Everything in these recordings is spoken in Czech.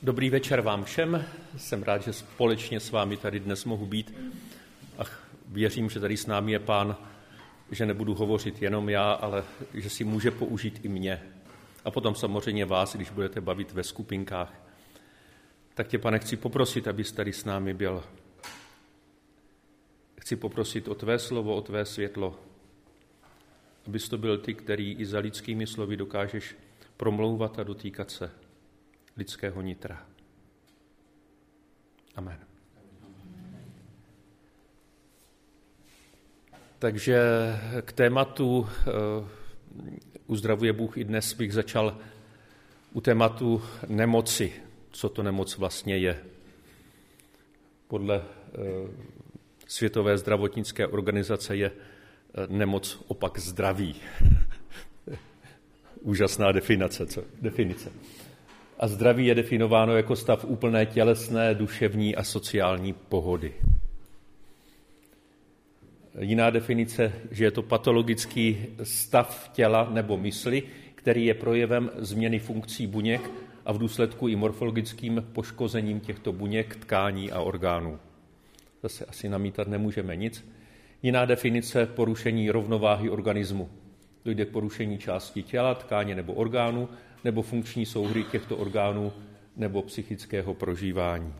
Dobrý večer vám všem. Jsem rád, že společně s vámi tady dnes mohu být. A věřím, že tady s námi je Pán, že nebudu hovořit jenom já, ale že si může použít i mě. A potom samozřejmě vás, když budete bavit ve skupinkách. Tak tě, Pane, chci poprosit, abys tady s námi byl. Chci poprosit o tvé slovo, o tvé světlo, abys to byl ty, který i za lidskými slovy dokážeš promlouvat a dotýkat se lidského nitra. Amen. Takže k tématu Uzdravuje Bůh i dnes bych začal u tématu nemoci. Co to nemoc vlastně je? Podle Světové zdravotnické organizace je nemoc opak zdraví. Úžasná definice. A zdraví je definováno jako stav úplné tělesné, duševní a sociální pohody. Jiná definice, že je to patologický stav těla nebo mysli, který je projevem změny funkcí buněk a v důsledku i morfologickým poškozením těchto buněk, tkání a orgánů. Zase asi namítat nemůžeme nic. Jiná definice porušení rovnováhy organismu. Dojde k porušení části těla, tkáně nebo orgánu, nebo funkční souhry těchto orgánů nebo psychického prožívání.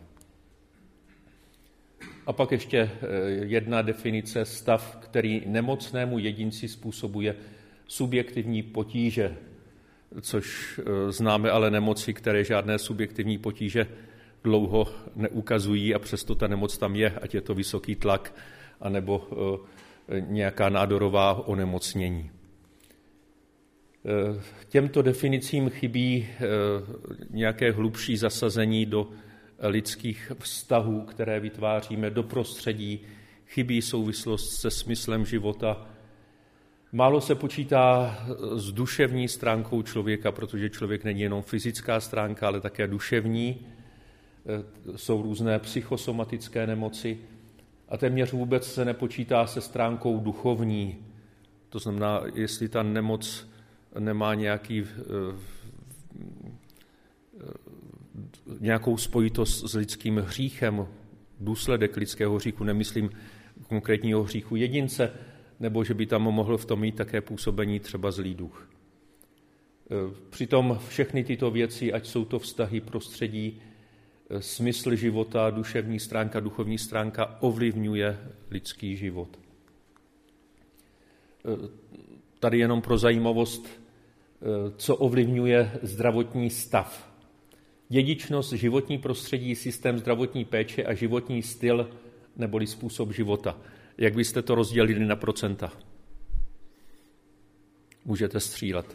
A pak ještě jedna definice, stav, který nemocnému jedinci způsobuje subjektivní potíže, což známe ale nemoci, které žádné subjektivní potíže dlouho neukazují a přesto ta nemoc tam je, ať je to vysoký tlak, anebo nějaká nádorová onemocnění. Těmto definicím chybí nějaké hlubší zasazení do lidských vztahů, které vytváříme, do prostředí, chybí souvislost se smyslem života. Málo se počítá s duševní stránkou člověka, protože člověk není jenom fyzická stránka, ale také duševní. Jsou různé psychosomatické nemoci a téměř vůbec se nepočítá se stránkou duchovní. To znamená, jestli ta nemoc nemá nějakou spojitost s lidským hříchem, důsledek lidského hříchu, nemyslím konkrétního hříchu jedince, nebo že by tam mohl v tom mít také působení třeba zlý duch. Přitom všechny tyto věci, ať jsou to vztahy, prostředí, smysl života, duševní stránka, duchovní stránka, ovlivňuje lidský život. Tady jenom pro zajímavost, co ovlivňuje zdravotní stav. Dědičnost, životní prostředí, systém zdravotní péče a životní styl neboli způsob života. Jak byste to rozdělili na procenta? Můžete střílet.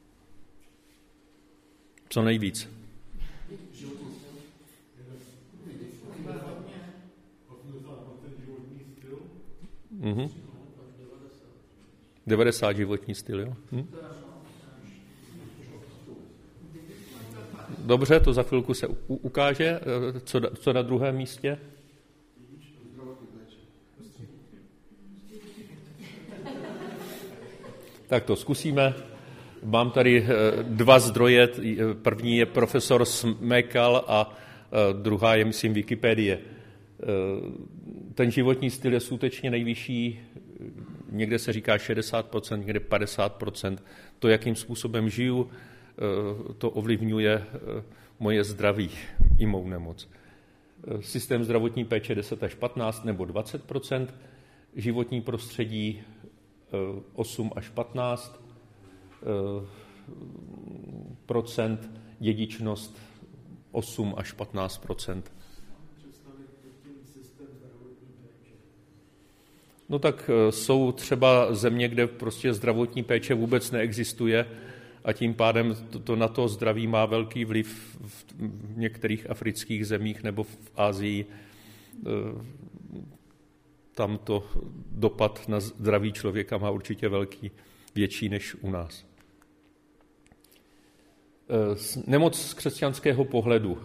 Co nejvíc? 90 životní styl, jo? Dobře, to za chvilku se ukáže. Co na druhém místě? Tak to zkusíme. Mám tady dva zdroje. První je profesor Smekal a druhá je, myslím, Wikipedie. Ten životní styl je skutečně nejvyšší. Někde se říká 60%, někde 50%. To, jakým způsobem žiju, to ovlivňuje moje zdraví i mou nemoc. Systém zdravotní péče 10 až 15 nebo 20%, životní prostředí 8 až 15%, dědičnost 8 až 15%. No tak jsou třeba země, kde prostě zdravotní péče vůbec neexistuje a tím pádem to na to zdraví má velký vliv v některých afrických zemích nebo v Asii. Tam to dopad na zdraví člověka má určitě větší než u nás. Nemoc z křesťanského pohledu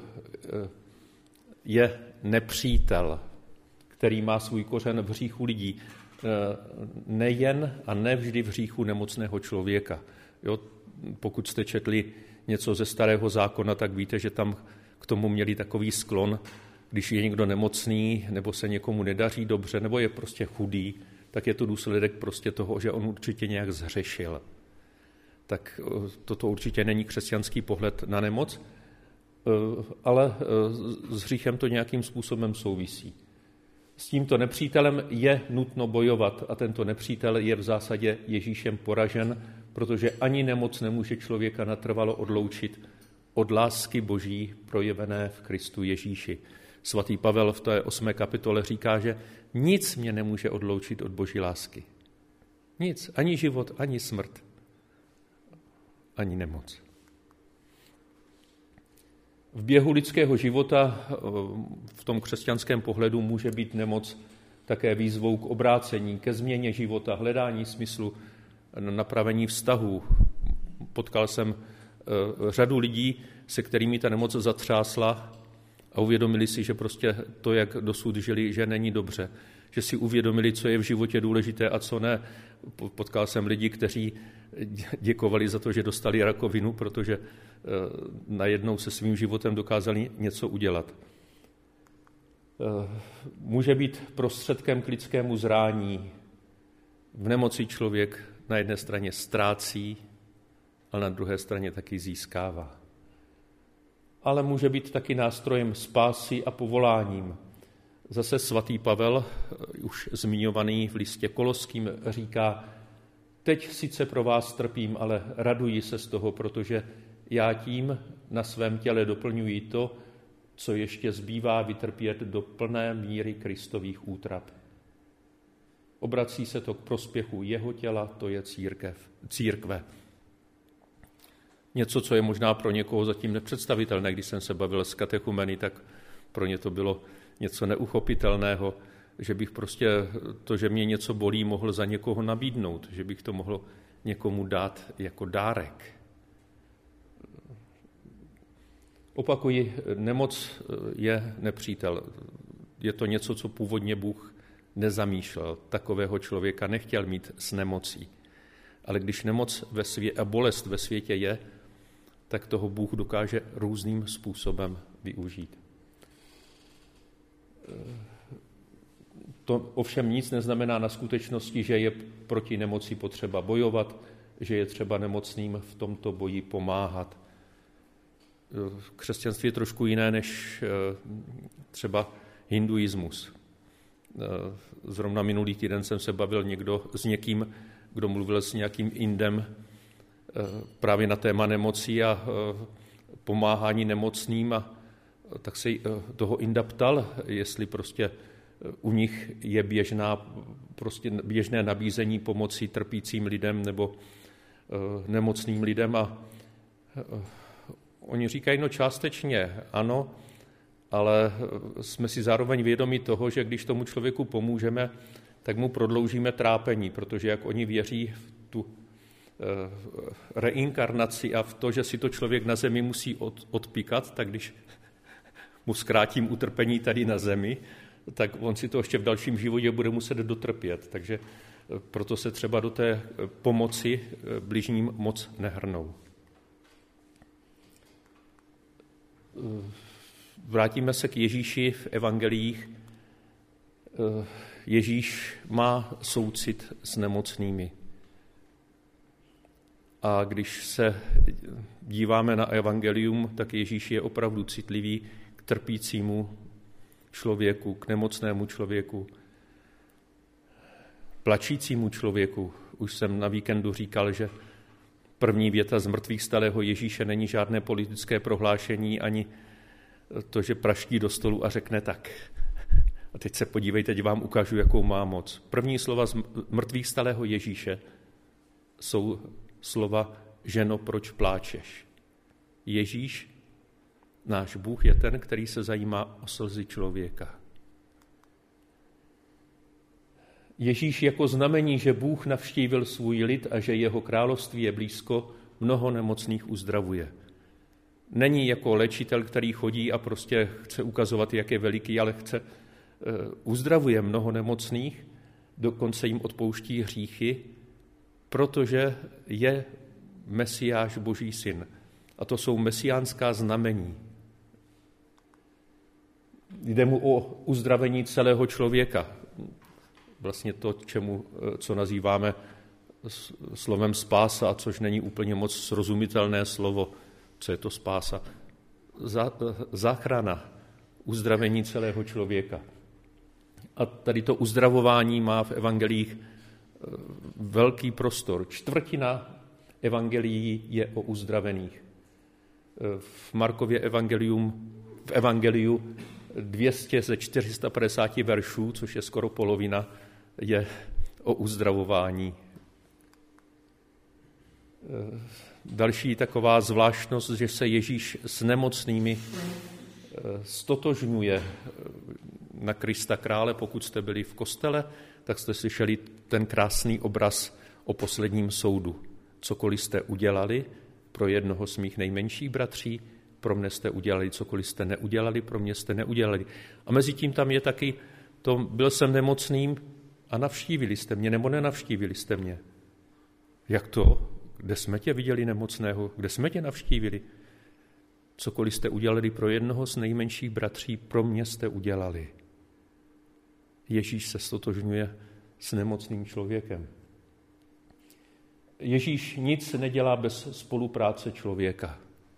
je nepřítel, který má svůj kořen v hříchu lidí. Nejen a nevždy v hříchu nemocného člověka. Jo, pokud jste četli něco ze Starého zákona, tak víte, že tam k tomu měli takový sklon, když je někdo nemocný, nebo se někomu nedaří dobře, nebo je prostě chudý, tak je to důsledek prostě toho, že on určitě nějak zhřešil. Tak toto určitě není křesťanský pohled na nemoc, ale s hříchem to nějakým způsobem souvisí. S tímto nepřítelem je nutno bojovat a tento nepřítel je v zásadě Ježíšem poražen, protože ani nemoc nemůže člověka natrvalo odloučit od lásky Boží projevené v Kristu Ježíši. Svatý Pavel v té 8. kapitole říká, že nic mě nemůže odloučit od Boží lásky. Nic, ani život, ani smrt, ani nemoc. V běhu lidského života v tom křesťanském pohledu může být nemoc také výzvou k obrácení, ke změně života, hledání smyslu, napravení vztahů. Potkal jsem řadu lidí, se kterými ta nemoc zatřásla a uvědomili si, že prostě to, jak dosud žili, že není dobře. Že si uvědomili, co je v životě důležité a co ne. Potkal jsem lidi, kteří děkovali za to, že dostali rakovinu, protože najednou se svým životem dokázali něco udělat. Může být prostředkem k lidskému zrání. V nemoci člověk na jedné straně ztrácí, ale na druhé straně taky získává. Ale může být taky nástrojem spásy a povoláním. Zase svatý Pavel, už zmiňovaný v listě Koloským, říká: teď sice pro vás trpím, ale raduji se z toho, protože já tím na svém těle doplňuji to, co ještě zbývá vytrpět do plné míry Kristových útrap. Obrací se to k prospěchu jeho těla, to je církve. Něco, co je možná pro někoho zatím nepředstavitelné. Když jsem se bavil s katechumeny, tak pro ně to bylo něco neuchopitelného, že bych prostě to, že mě něco bolí, mohl za někoho nabídnout, že bych to mohl někomu dát jako dárek. Opakuji, nemoc je nepřítel. Je to něco, co původně Bůh nezamýšlel. Takového člověka nechtěl mít s nemocí. Ale když nemoc a bolest ve světě je, tak toho Bůh dokáže různým způsobem využít. To ovšem nic neznamená na skutečnosti, že je proti nemoci potřeba bojovat, že je třeba nemocným v tomto boji pomáhat. Křesťanství je trošku jiné než třeba hinduismus. Zrovna minulý týden jsem se bavil s někým, kdo mluvil s nějakým Indem právě na téma nemocí a pomáhání nemocným, a tak se toho Inda ptal, jestli prostě u nich je běžné nabízení pomoci trpícím lidem nebo nemocným lidem, a oni říkají, no částečně ano, ale jsme si zároveň vědomi toho, že když tomu člověku pomůžeme, tak mu prodloužíme trápení, protože jak oni věří v tu reinkarnaci a v to, že si to člověk na zemi musí odpíkat, tak když mu zkrátím utrpení tady na zemi, tak on si to ještě v dalším životě bude muset dotrpět. Takže proto se třeba do té pomoci bližním moc nehrnou. Vrátíme se k Ježíši v evangeliích. Ježíš má soucit s nemocnými. A když se díváme na evangelium, tak Ježíš je opravdu citlivý k trpícímu člověku, k nemocnému člověku, plačícímu člověku. Už jsem na víkendu říkal, že první věta z mrtvých stalého Ježíše není žádné politické prohlášení, ani to, že praští do stolu a řekne tak. A teď se podívejte, teď vám ukážu, jakou má moc. První slova z mrtvých stalého Ježíše jsou slova: ženo, proč pláčeš? Ježíš, náš Bůh, je ten, který se zajímá o slzy člověka. Ježíš jako znamení, že Bůh navštívil svůj lid a že jeho království je blízko, mnoho nemocných uzdravuje. Není jako léčitel, který chodí a prostě chce ukazovat, jak je veliký, ale uzdravuje mnoho nemocných, dokonce jim odpouští hříchy, protože je Mesiáš, Boží syn. A to jsou mesiánská znamení. Jde mu o uzdravení celého člověka. Vlastně to, co nazýváme slovem spása, což není úplně moc srozumitelné slovo. Co je to spása? Záchrana, uzdravení celého člověka. A tady to uzdravování má v evangelích velký prostor. 1/4 evangelií je o uzdravených. V Markově evangeliu 200 ze 450 veršů, což je skoro polovina, je o uzdravování. Další taková zvláštnost, že se Ježíš s nemocnými stotožňuje na Krista krále. Pokud jste byli v kostele, tak jste slyšeli ten krásný obraz o posledním soudu. Cokoliv jste udělali pro jednoho z mých nejmenších bratří, pro mne jste udělali, cokoliv jste neudělali, pro mě jste neudělali. A mezi tím tam je taky to, byl jsem nemocným a navštívili jste mě, nebo nenavštívili jste mě. Jak to? Kde jsme tě viděli nemocného? Kde jsme tě navštívili? Cokoliv jste udělali pro jednoho z nejmenších bratří, pro mě jste udělali. Ježíš se stotožňuje s nemocným člověkem. Ježíš nic nedělá bez spolupráce člověka.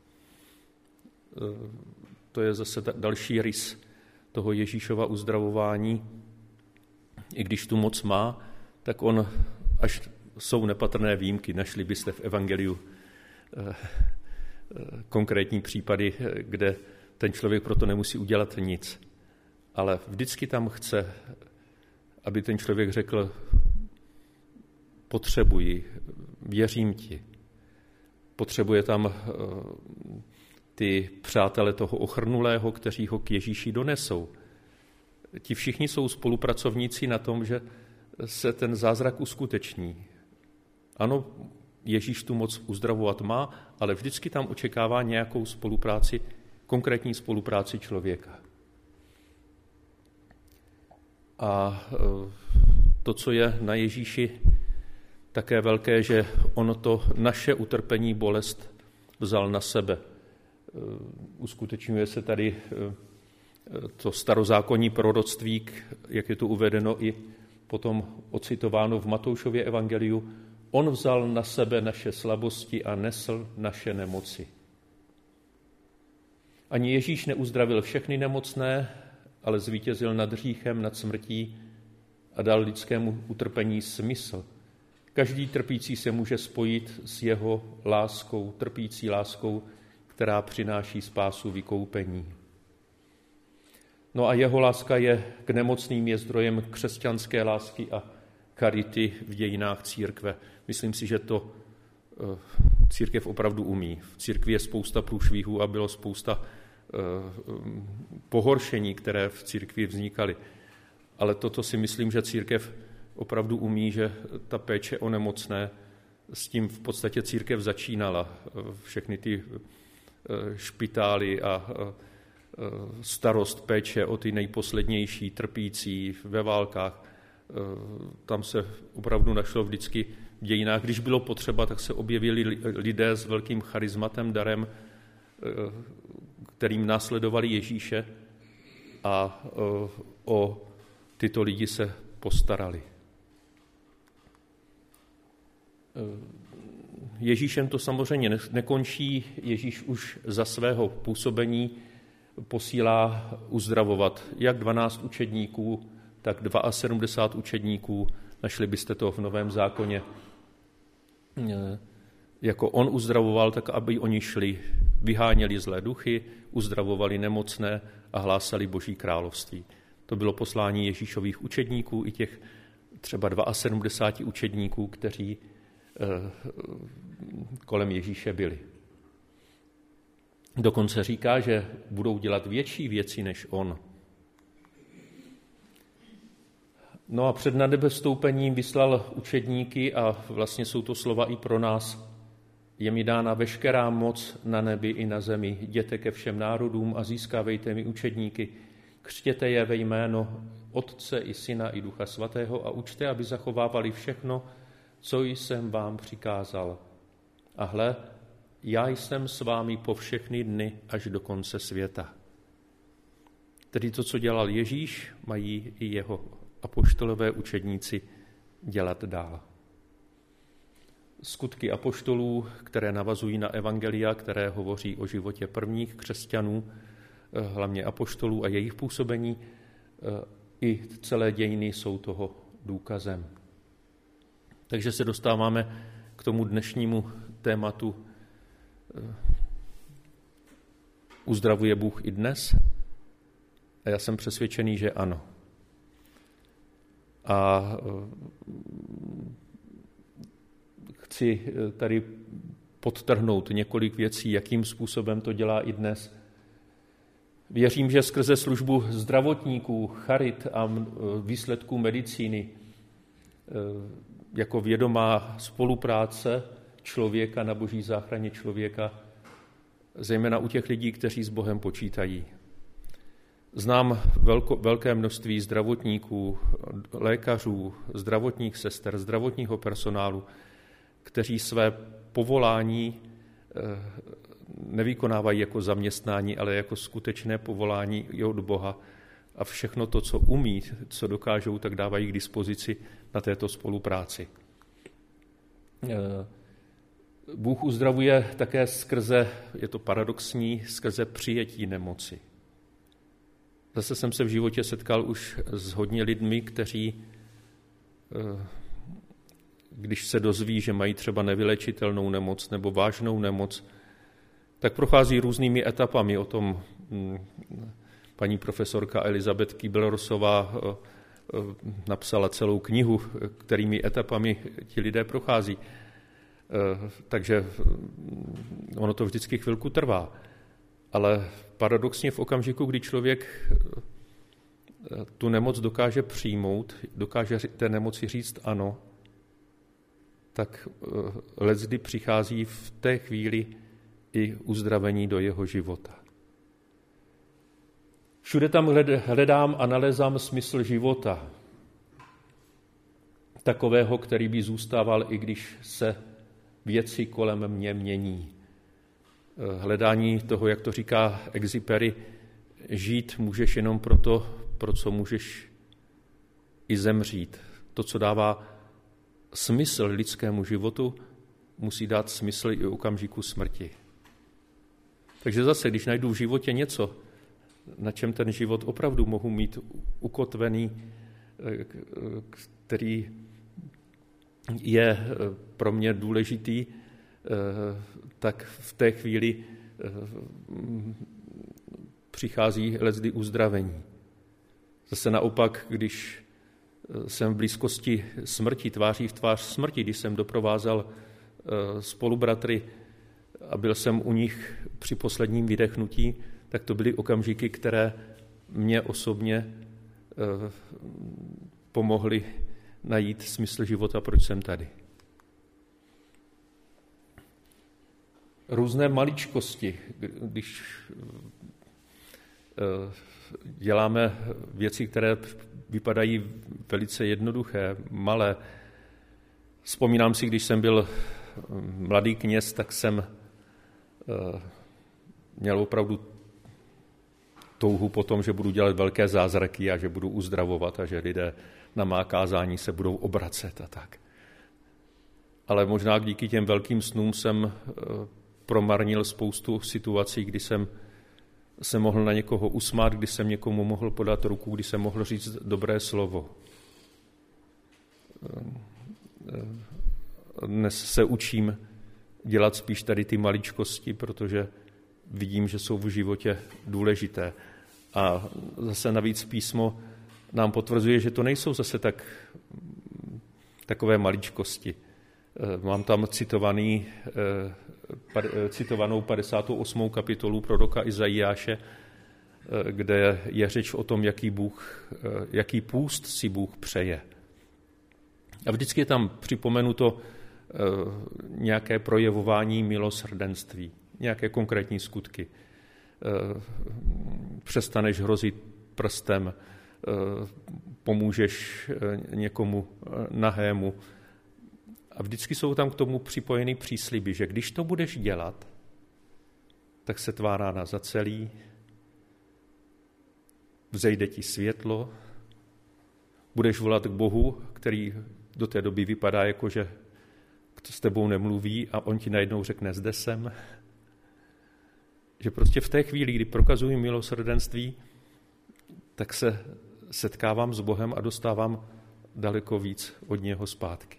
To je zase další rys toho Ježíšova uzdravování. I když tu moc má, tak on, až jsou nepatrné výjimky, našli byste v evangeliu konkrétní případy, kde ten člověk proto nemusí udělat nic. Ale vždycky tam chce, aby ten člověk řekl, potřebuji, věřím ti. Potřebuje tam ty přátele toho ochrnulého, kteří ho k Ježíši donesou. Ti všichni jsou spolupracovníci na tom, že se ten zázrak uskuteční. Ano, Ježíš tu moc uzdravovat má, ale vždycky tam očekává nějakou spolupráci, konkrétní spolupráci člověka. A to, co je na Ježíši také velké, že on to naše utrpení, bolest vzal na sebe. Uskutečňuje se tady to starozákonní proroctví, jak je tu uvedeno i potom ocitováno v Matoušově evangeliu. On vzal na sebe naše slabosti a nesl naše nemoci. Ani Ježíš neuzdravil všechny nemocné, ale zvítězil nad hříchem, nad smrtí a dal lidskému utrpení smysl. Každý trpící se může spojit s jeho láskou, trpící láskou, která přináší spásu, vykoupení. No a jeho láska je k nemocným, je zdrojem křesťanské lásky a charity v dějinách církve. Myslím si, že to církev opravdu umí. V církvi je spousta průšvihů a bylo spousta pohoršení, které v církvi vznikaly. Ale toto si myslím, že církev opravdu umí, že ta péče o nemocné, s tím v podstatě církev začínala. Všechny ty špitály a starost péče o ty nejposlednější trpící ve válkách. Tam se opravdu našlo vždycky v dějinách. Když bylo potřeba, tak se objevili lidé s velkým charizmatem, darem, kterým následovali Ježíše a o tyto lidi se postarali. Ježíšem to samozřejmě nekončí. Ježíš už za svého působení posílá uzdravovat jak 12 učedníků, tak 72 učedníků. Našli byste to v Novém zákoně. Jako on uzdravoval, tak aby oni šli, vyháněli zlé duchy, uzdravovali nemocné a hlásali Boží království. To bylo poslání Ježíšových učedníků i těch třeba 72 učedníků, kteří kolem Ježíše byli. Dokonce říká, že budou dělat větší věci než on. No a před nadebestoupením vyslal učedníky a vlastně jsou to slova i pro nás. Je mi dána veškerá moc na nebi i na zemi. Jděte ke všem národům a získávejte mi učedníky. Křtěte je ve jméno Otce i Syna i Ducha Svatého a učte, aby zachovávali všechno, co jsem vám přikázal. A hle, já jsem s vámi po všechny dny až do konce světa. Tedy to, co dělal Ježíš, mají i jeho apoštolové učedníci dělat dál. Skutky apoštolů, které navazují na evangelia, které hovoří o životě prvních křesťanů, hlavně apoštolů a jejich působení, i celé dějiny jsou toho důkazem. Takže se dostáváme k tomu dnešnímu tématu. Uzdravuje Bůh i dnes? A já jsem přesvědčený, že ano. A chci tady podtrhnout několik věcí, jakým způsobem to dělá i dnes. Věřím, že skrze službu zdravotníků, charit a výsledků medicíny jako vědomá spolupráce člověka na boží záchraně člověka, zejména u těch lidí, kteří s Bohem počítají. Znám velké množství zdravotníků, lékařů, zdravotních sester, zdravotního personálu, kteří své povolání nevykonávají jako zaměstnání, ale jako skutečné povolání i od Boha. A všechno to, co umí, co dokážou, tak dávají k dispozici na této spolupráci. Bůh uzdravuje také skrze, je to paradoxní, skrze přijetí nemoci. Zase jsem se v životě setkal už s hodně lidmi, kteří, když se dozví, že mají třeba nevylečitelnou nemoc nebo vážnou nemoc, tak prochází různými etapami. O tom paní profesorka Elizabeth Kübler-Rossová napsala celou knihu, kterými etapami ti lidé prochází. Takže ono to vždycky chvilku trvá. Ale paradoxně v okamžiku, kdy člověk tu nemoc dokáže přijmout, dokáže té nemoci říct ano, tak leckdy přichází v té chvíli i uzdravení do jeho života. Všude tam hledám a nalezám smysl života. Takového, který by zůstával, i když se věci kolem mě mění. Hledání toho, jak to říká Exupery, žít můžeš jenom proto, pro co můžeš i zemřít. To, co dává smysl lidskému životu, musí dát smysl i okamžiku smrti. Takže zase, když najdu v životě něco, na čem ten život opravdu mohu mít ukotvený, který je pro mě důležitý, tak v té chvíli přichází leckdy uzdravení. Zase naopak, když jsem v blízkosti smrti, tváří v tvář smrti, když jsem doprovázel spolubratry a byl jsem u nich při posledním vydechnutí, tak to byly okamžiky, které mě osobně pomohly najít smysl života, proč jsem tady. Různé maličkosti, když děláme věci, které vypadají velice jednoduché, malé. Vzpomínám si, když jsem byl mladý kněz, tak jsem měl opravdu touhu po tom, že budu dělat velké zázraky a že budu uzdravovat a že lidé na má kázání se budou obracet a tak. Ale možná díky těm velkým snům jsem promarnil spoustu situací, kdy jsem se mohl na někoho usmát, kdy jsem někomu mohl podat ruku, kdy jsem mohl říct dobré slovo. Dnes se učím dělat spíš tady ty maličkosti, protože vidím, že jsou v životě důležité. A zase navíc písmo nám potvrzuje, že to nejsou zase takové maličkosti. Mám tam citovanou 58. kapitolu proroka Izajáše, kde je řeč o tom, jaký půst si Bůh přeje. A vždycky je tam připomenuto nějaké projevování milosrdenství, nějaké konkrétní skutky. Přestaneš hrozit prstem, pomůžeš někomu nahému. A vždycky jsou tam k tomu připojeny přísliby, že když to budeš dělat, tak se tvá rána zacelí, vzejde ti světlo, budeš volat k Bohu, který do té doby vypadá jako, že s tebou nemluví a on ti najednou řekne, zde jsem. Že prostě v té chvíli, kdy prokazuji milosrdenství, tak se setkávám s Bohem a dostávám daleko víc od něho zpátky.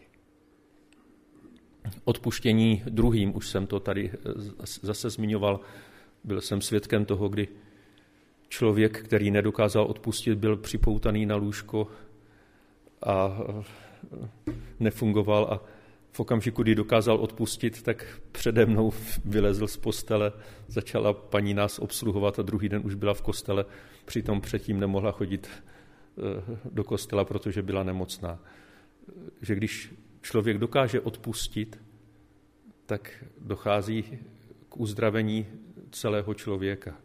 Odpuštění druhým, už jsem to tady zase zmiňoval, byl jsem svědkem toho, kdy člověk, který nedokázal odpustit, byl připoutaný na lůžko a nefungoval a v okamžiku, kdy dokázal odpustit, tak přede mnou vylezl z postele, začala paní nás obsluhovat a druhý den už byla v kostele, přitom předtím nemohla chodit do kostela, protože byla nemocná. Že když člověk dokáže odpustit, tak dochází k uzdravení celého člověka.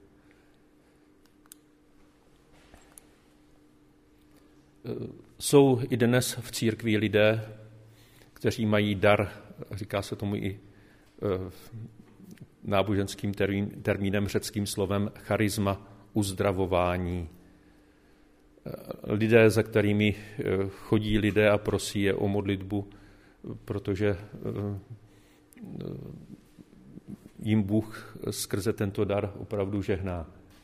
Jsou i dnes v církvi lidé, kteří mají dar, říká se tomu i náboženským termínem, řeckým slovem charisma, uzdravování. Lidé, za kterými chodí lidé a prosí je o modlitbu, protože jim Bůh skrze tento dar opravdu žehná.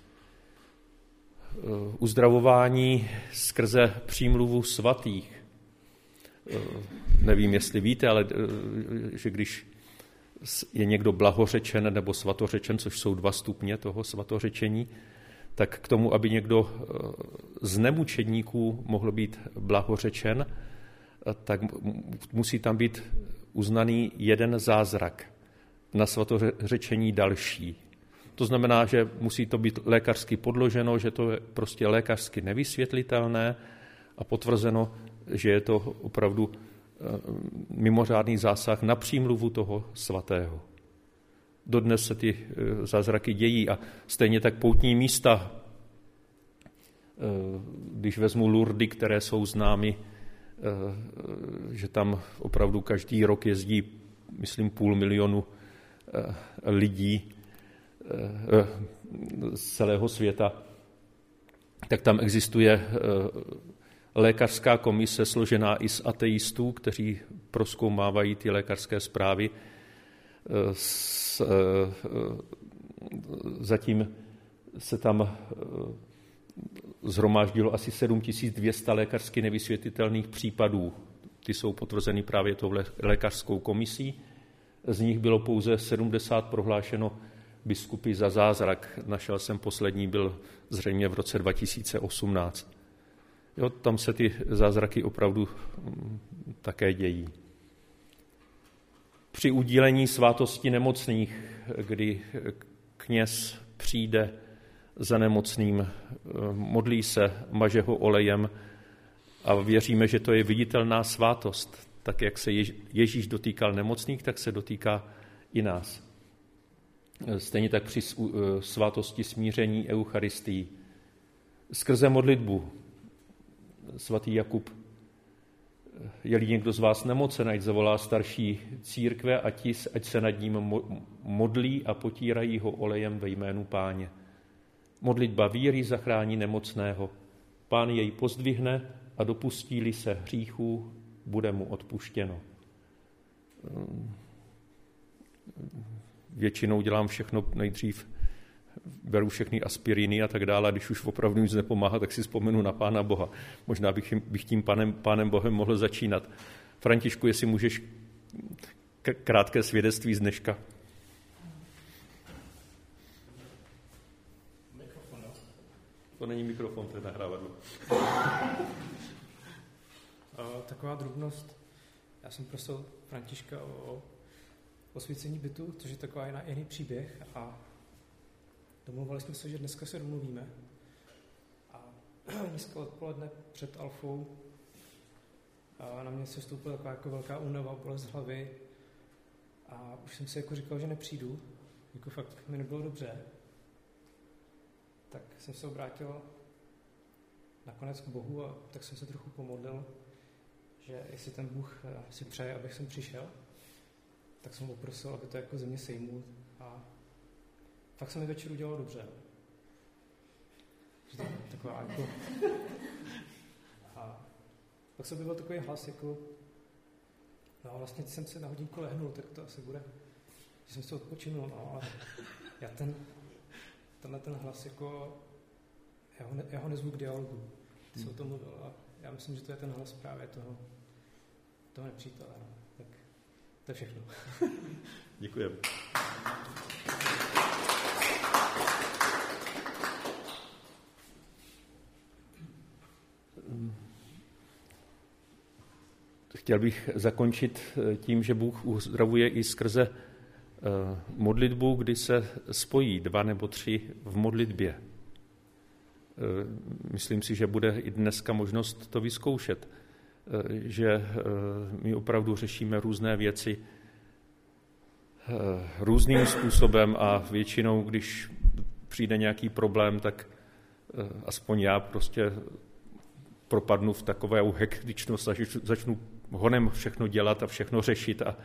Uzdravování skrze přímluvu svatých. Nevím, jestli víte, ale že když je někdo blahořečen nebo svatořečen, což jsou 2 stupně toho svatořečení, tak k tomu, aby někdo z nemučedníků mohl být blahořečen, tak musí tam být uznaný jeden zázrak, na svatořečení další. To znamená, že musí to být lékařsky podloženo, že to je prostě lékařsky nevysvětlitelné a potvrzeno, že je to opravdu mimořádný zásah na přímluvu toho svatého. Dodnes se ty zázraky dějí a stejně tak poutní místa, když vezmu Lurdy, které jsou známy, že tam opravdu každý rok jezdí, myslím, 500 000 lidí z celého světa, tak tam existuje lékařská komise složená i z ateistů, kteří prozkoumávají ty lékařské zprávy. Zatím se tam zhromáždilo asi 7200 lékařsky nevysvětlitelných případů. Ty jsou potvrzeny právě tou lékařskou komisí. Z nich bylo pouze 70 prohlášeno biskupy za zázrak. Našel jsem poslední, byl zřejmě v roce 2018. Jo, tam se ty zázraky opravdu také dějí. Při udílení svátosti nemocných, kdy kněz přijde za nemocným, modlí se, maže ho olejem a věříme, že to je viditelná svátost. Tak jak se Ježíš dotýkal nemocných, tak se dotýká i nás. Stejně tak při svátosti smíření Eucharistii. Skrze modlitbu. Svatý Jakub, je-li někdo z vás nemocen, ať zavolá starší církve a ti, ať se nad ním modlí a potírají ho olejem ve jménu Páně. Modlitba víry zachrání nemocného. Pán jej pozdvihne a dopustí-li se hříchů, bude mu odpuštěno. Většinou dělám všechno nejdřív, beru všechny aspiriny a tak dále, a když už opravdu nic nepomáhá, tak si vzpomenu na Pána Boha. Možná bych tím Pánem Bohem mohl začínat. Františku, jestli můžeš krátké svědectví z dneška. Mikrofon, no? To není mikrofon, to je nahrávadlo. Taková drobnost. Já jsem prosil Františka o osvícení bytu, což je taková jiný příběh, a domluvili jsme se, že dneska se domluvíme. A dneska odpoledne před alfou na mě se vstoupila taková jako velká únava, bolest hlavy, a už jsem si jako říkal, že nepřijdu, jako fakt mi nebylo dobře. Tak jsem se obrátil nakonec k Bohu a tak jsem se trochu pomodlil, že jestli ten Bůh si přeje, abych sem přišel, tak jsem ho prosil, aby to jako ze mě sejmul, a fakt se mi večer udělalo dobře. taková jako... A pak se byl takový hlas jako... No vlastně jsem se na hodinku lehnul, tak to asi bude, že jsem se odpočinul, no, ale já tenhle hlas jako... Já ho nezvu k dialogu, ty jsi o tom mluvil, a já myslím, že to je ten hlas právě toho nepřítele, no. Tak to je všechno. Děkujeme. Chtěl bych zakončit tím, že Bůh uzdravuje i skrze modlitbu, kdy se spojí 2 nebo 3 v modlitbě. Myslím si, že bude i dneska možnost to vyzkoušet, že my opravdu řešíme různé věci různým způsobem a většinou, když přijde nějaký problém, tak aspoň já prostě propadnu v takovou hektičnost a začnu honem všechno dělat a všechno řešit a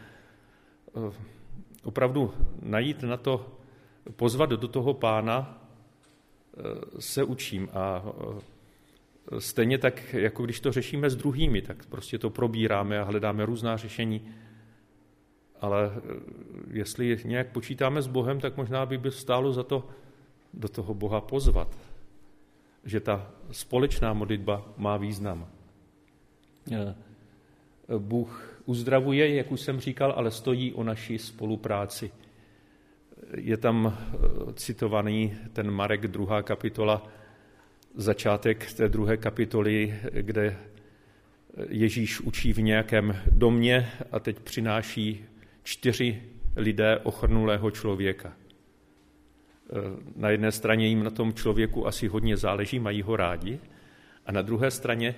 opravdu najít na to, pozvat do toho Pána, se učím a stejně tak, jako když to řešíme s druhými, tak prostě to probíráme a hledáme různá řešení, ale jestli nějak počítáme s Bohem, tak možná by stálo za to do toho Boha pozvat, že ta společná modlitba má význam. Bůh uzdravuje, jak už jsem říkal, ale stojí o naší spolupráci. Je tam citovaný ten Marek 2. kapitola, začátek té 2. kapitoly, kde Ježíš učí v nějakém domě a teď přináší 4 lidé ochrnulého člověka. Na jedné straně jim na tom člověku asi hodně záleží, mají ho rádi, a na druhé straně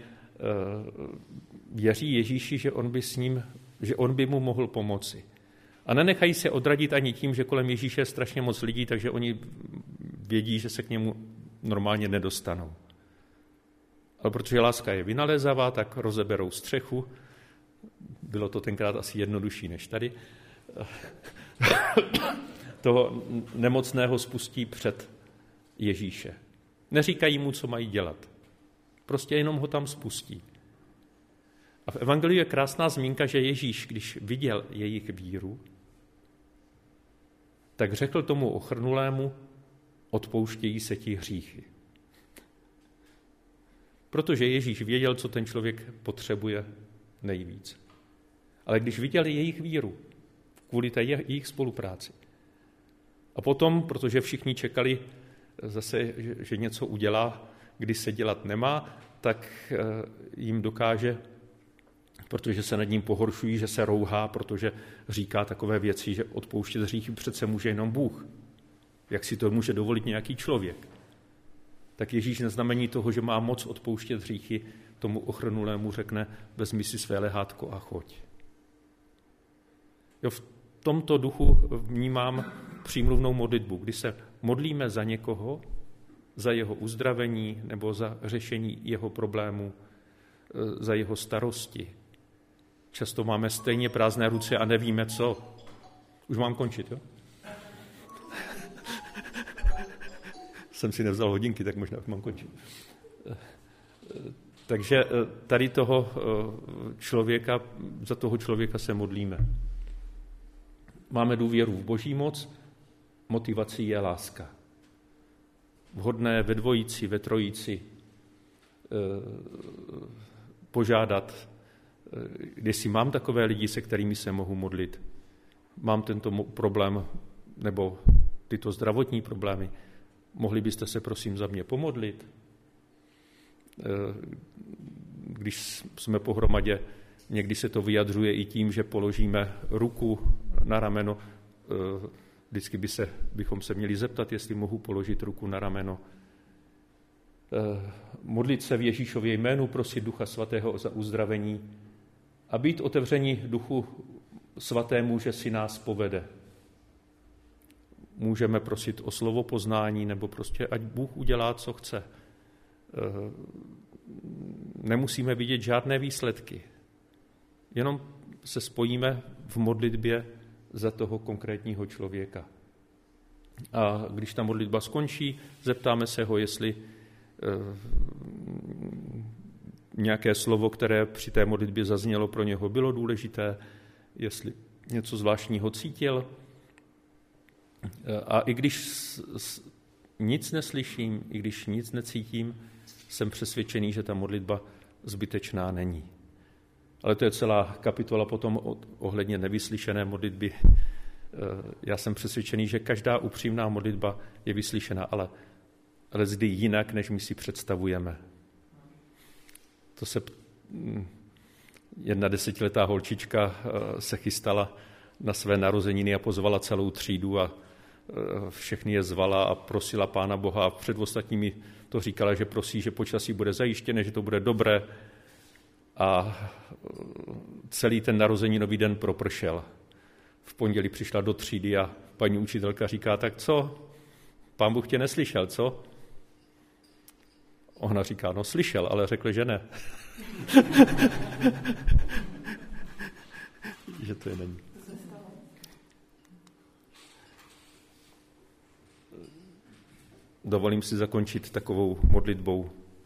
věří Ježíši, že on by mu mohl pomoci. A nenechají se odradit ani tím, že kolem Ježíše je strašně moc lidí, takže oni vědí, že se k němu normálně nedostanou. Ale protože láska je vynalézavá, tak rozeberou střechu. Bylo to tenkrát asi jednodušší než tady. Toho nemocného spustí před Ježíše. Neříkají mu, co mají dělat. Prostě jenom ho tam spustí. A v evangeliu je krásná zmínka, že Ježíš, když viděl jejich víru, tak řekl tomu ochrnulému, odpouštějí se ti hříchy. Protože Ježíš věděl, co ten člověk potřebuje nejvíc. Ale když viděl jejich víru, kvůli té jejich spolupráci, a potom, protože všichni čekali zase, že něco udělá, když se dělat nemá, tak jim dokáže, protože se nad ním pohoršují, že se rouhá, protože říká takové věci, že odpouštět hříchy přece může jenom Bůh. Jak si to může dovolit nějaký člověk? Tak Ježíš na znamení toho, že má moc odpouštět hříchy, tomu ochrnulému řekne, vezmi si své lehátko a choď. Jo, v tomto duchu vnímám přímluvnou modlitbu, kdy se modlíme za někoho, za jeho uzdravení nebo za řešení jeho problémů, za jeho starosti. Často máme stejně prázdné ruce a nevíme co. Už mám končit, jo? Jsem si nevzal hodinky, tak možná už mám končit. Takže tady za toho člověka se modlíme. Máme důvěru v Boží moc, motivací je láska. Vhodné ve dvojici, ve trojici požádat, jestli mám takové lidi, se kterými se mohu modlit. Mám tento problém nebo tyto zdravotní problémy. Mohli byste se prosím za mě pomodlit? Když jsme pohromadě, někdy se to vyjadřuje i tím, že položíme ruku na rameno. Vždycky bychom se měli zeptat, jestli mohu položit ruku na rameno. Modlit se v Ježíšově jménu, prosit Ducha Svatého za uzdravení a být otevření Duchu Svatému, že si nás povede. Můžeme prosit o slovo poznání, nebo prostě ať Bůh udělá, co chce. Nemusíme vidět žádné výsledky. Jenom se spojíme v modlitbě za toho konkrétního člověka. A když ta modlitba skončí, zeptáme se ho, jestli nějaké slovo, které při té modlitbě zaznělo, pro něho bylo důležité, jestli něco zvláštního cítil. A i když nic neslyším, i když nic necítím, jsem přesvědčený, že ta modlitba zbytečná není. Ale to je celá kapitola potom ohledně nevyslyšené modlitby. Já jsem přesvědčený, že každá upřímná modlitba je vyslyšena, ale zdy jinak, než my si představujeme. To se jedna 10letá holčička se chystala na své narozeniny a pozvala celou třídu a všechny je zvala a prosila Pána Boha a před ostatními to říkala, že prosí, že počasí bude zajištěné, že to bude dobré a celý ten narozeninový den propršel. V pondělí přišla do třídy a paní učitelka říká, tak co? Pán Bůh tě neslyšel, co? Ona říká, no slyšel, ale řekl, že ne. Že to je není. Dovolím si zakončit takovou modlitbou.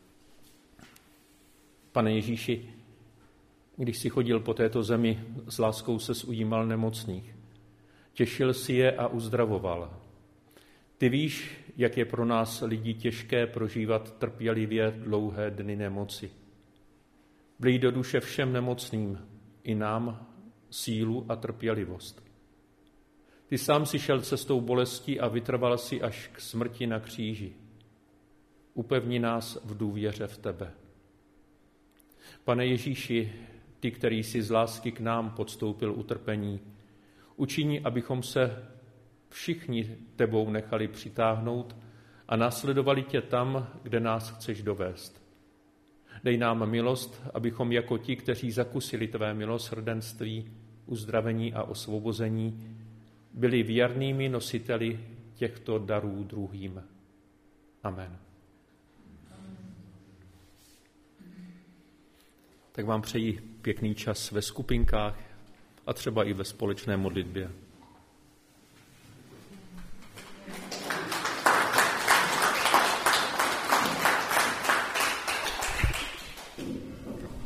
Pane Ježíši, když jsi chodil po této zemi, s láskou ses ujímal nemocných. Těšil si je a uzdravoval. Ty víš, jak je pro nás lidi těžké prožívat trpělivě dlouhé dny nemoci. Vlij do duše všem nemocným, i nám, sílu a trpělivost. Ty sám si šel cestou bolesti a vytrval si až k smrti na kříži. Upevni nás v důvěře v tebe. Pane Ježíši, ty, který jsi z lásky k nám podstoupil utrpení, učiň, abychom se všichni tebou nechali přitáhnout a následovali tě tam, kde nás chceš dovést. Dej nám milost, abychom jako ti, kteří zakusili tvé milosrdenství, uzdravení a osvobození, byli věrnými nositeli těchto darů druhým. Amen. Tak vám přeji pěkný čas ve skupinkách a třeba i ve společné modlitbě.